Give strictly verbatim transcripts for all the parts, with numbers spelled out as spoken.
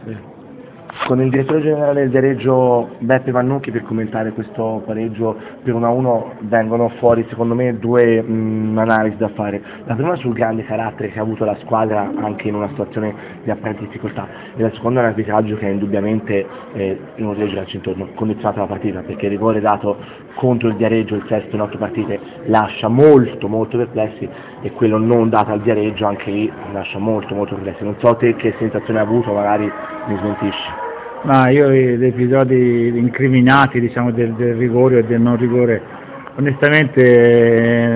Con il direttore generale del Viareggio Beppe Vannucchi per commentare questo pareggio per uno a uno vengono fuori secondo me due mh, analisi da fare. La prima sul grande carattere che ha avuto la squadra anche in una situazione di apparente difficoltà e la seconda è un arbitraggio che indubbiamente eh, inutile girarci intorno, condizionato la partita perché il rigore dato contro il Viareggio il sesto in otto partite lascia molto molto perplessi e quello non dato al Viareggio anche lì lascia molto molto perplessi. Non so te che sensazione hai avuto, magari mi smentisci. Ma io gli episodi incriminati, diciamo, del, del rigore e del non rigore, onestamente eh,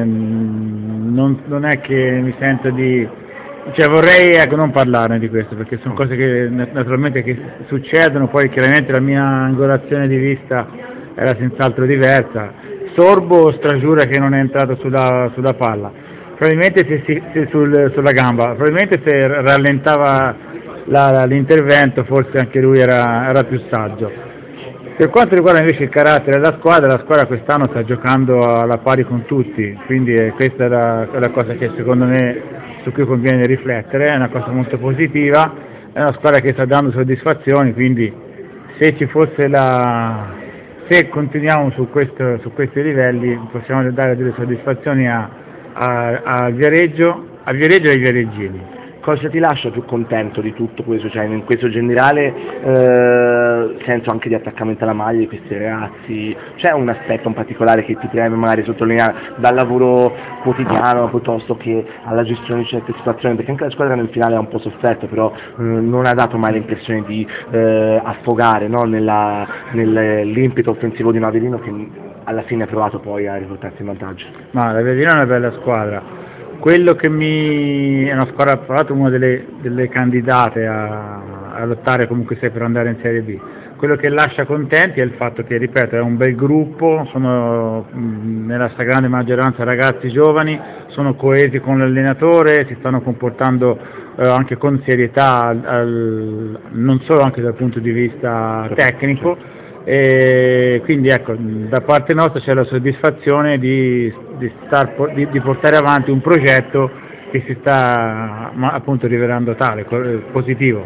non, non è che mi sento di... cioè vorrei ecco, non parlarne di questo, perché sono cose che naturalmente che succedono, poi chiaramente la mia angolazione di vista era senz'altro diversa. Sorbo stragiura che non è entrato sulla, sulla palla, probabilmente se, si, se sul, sulla gamba, probabilmente se rallentava La, l'intervento forse anche lui era, era più saggio. Per quanto riguarda invece il carattere della squadra, la squadra quest'anno sta giocando alla pari con tutti, quindi eh, questa è la, è la cosa che secondo me su cui conviene riflettere, è una cosa molto positiva, è una squadra che sta dando soddisfazioni, quindi se ci fosse la se continuiamo su, questo, su questi livelli possiamo dare delle soddisfazioni a, a, a Viareggio, a Viareggio e ai viareggini. Cosa ti lascia più contento di tutto questo? Cioè, in questo generale eh, senso anche di attaccamento alla maglia di questi ragazzi, c'è un aspetto in particolare che ti preme magari sottolineare dal lavoro quotidiano piuttosto che alla gestione di certe situazioni? Perché anche la squadra nel finale ha un po' sofferto, però eh, non ha dato mai l'impressione di eh, affogare, no? Nella, nell'impeto offensivo di un Avellino che alla fine ha provato poi a riportarsi in vantaggio. Ma l'Avellino è una bella squadra. Quello che mi è una squadra, tra l'altro una delle, delle candidate a, a lottare comunque sia per andare in Serie B, quello che lascia contenti è il fatto che, ripeto, è un bel gruppo, sono mh, nella stragrande maggioranza ragazzi giovani, sono coesi con l'allenatore, si stanno comportando eh, anche con serietà, al, al, non solo anche dal punto di vista tecnico. E quindi ecco, da parte nostra c'è la soddisfazione di, di, star, di, di portare avanti un progetto che si sta appunto rivelando tale, positivo.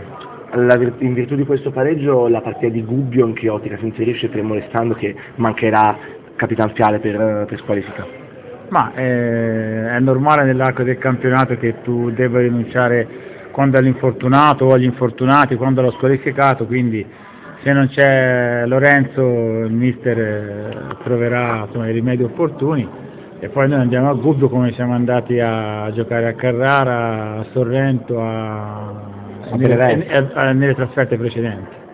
In virtù di questo pareggio la partita di Gubbio in Chiotica si inserisce, fermo restando che mancherà capitanziale per, per squalifica. Ma eh, è normale nell'arco del campionato che tu debba rinunciare quando all'infortunato o agli infortunati, quando allo squalificato, quindi se non c'è Lorenzo il mister eh, troverà insomma, i rimedi opportuni e poi noi andiamo a Gubbio come siamo andati a giocare a Carrara, a Sorrento, a, nelle, a, nelle trasferte precedenti.